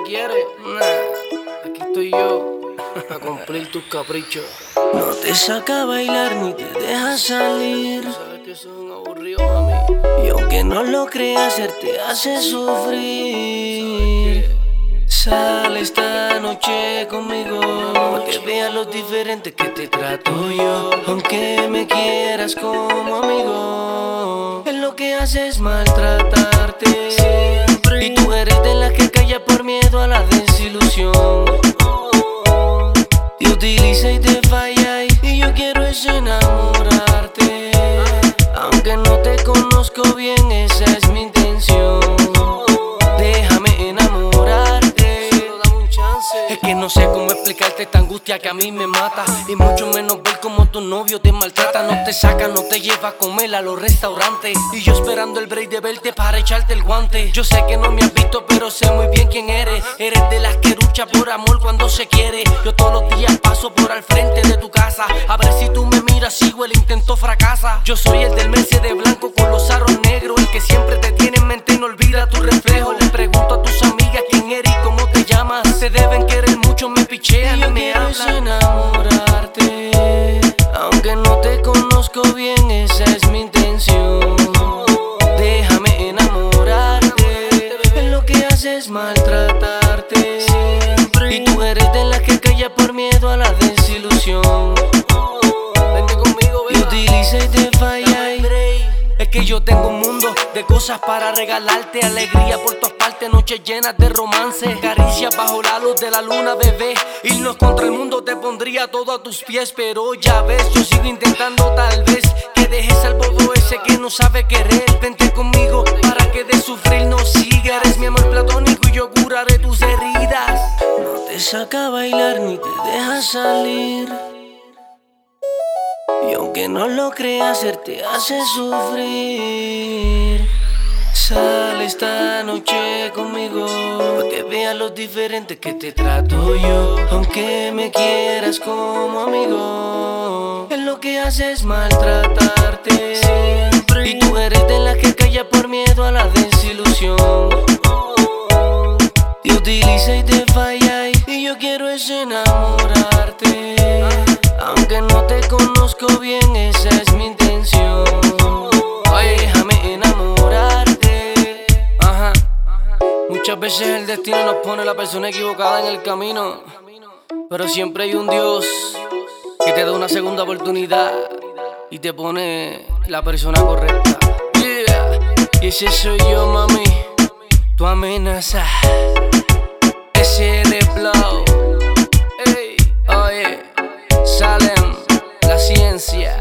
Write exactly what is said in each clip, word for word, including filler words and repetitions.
quieres? Nah, aquí estoy yo a cumplir tus caprichos. No te saca a bailar ni te deja salir. Sabes que sos un aburrido, mami. Y aunque no lo creas, él te hace sufrir. Sale esta noche conmigo para que veas lo diferente que te trato yo. Aunque me quieras como amigo, él lo que hace es maltratarte siempre. Y tú eres de las que calla por miedo a la desilusión. Te utiliza y te falla y yo quiero es enamorarte. Aunque no te conozco bien, esa es mi intención. Déjame enamorarte. Es que no sé cómo explicarte esta angustia que a mí me mata. Y mucho menos ver cómo tu novio te maltrata. No te saca, no te lleva a comer a los restaurantes. Y yo esperando el break de verte para echarte el guante. Yo sé que no me has visto, pero sé muy bien quién eres. Eres de las que lucha por amor cuando se quiere. Yo todos los días paso por al frente de tu casa a ver si tú me miras, sigo el intento fracasa. Yo soy el del Mercedes blanco con los aros negros, el que siempre te tiene en mente y no olvida tu reflejo. Le pregunto a tus amigas quién eres y cómo te llamas. Se deben querer mucho, me pichean y me hablan. Enamorarte, aunque no te conozco bien, esa es mi intención. Déjame enamorarte, él lo que hace es maltratarte siempre. Y tú eres de las que calla por miedo a la desilusión. Vente conmigo, Y utiliza y te falla y es que yo tengo un mundo de cosas para regalarte. Alegría por todas partes, noches llenas de romance. Caricias bajo la luz de la luna, bebé. Irnos contra el mundo te pondría todo a tus pies. Pero ya ves, yo sigo intentando tal vez que dejes al bobo ese que no sabe querer. Vente conmigo para que de sufrir no siga. Eres mi amor platónico y yo curaré tus heridas. No te saca a bailar ni te deja salir. Y aunque no lo creas, él te hace sufrir. Sale esta noche conmigo para que veas lo diferente que te trato yo. Aunque me quieras como amigo, él lo que hace es maltratarte siempre. Y tú eres de las que calla por miedo a la desilusión. Te utiliza y te falla y yo quiero es enamorarte. Aunque no te conozco bien, esa es mi intención. Déjame enamorarte. Ajá. Muchas veces el destino nos pone la persona equivocada en el camino, pero siempre hay un Dios que te da una segunda oportunidad y te pone la persona correcta. Yeah. Y ese soy yo, mami, tu amenaza. Ese R Flow. Ey, oye, Salem, la ciencia.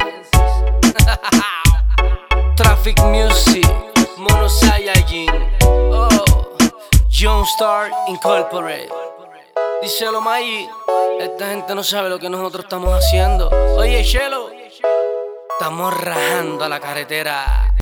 Traffic Music, Mono Saiyajin, oh, Jonestar Incorporated. Díselo, Maggie, esta gente no sabe lo que nosotros estamos haciendo. Oye, Chelo, estamos rajando a la carretera.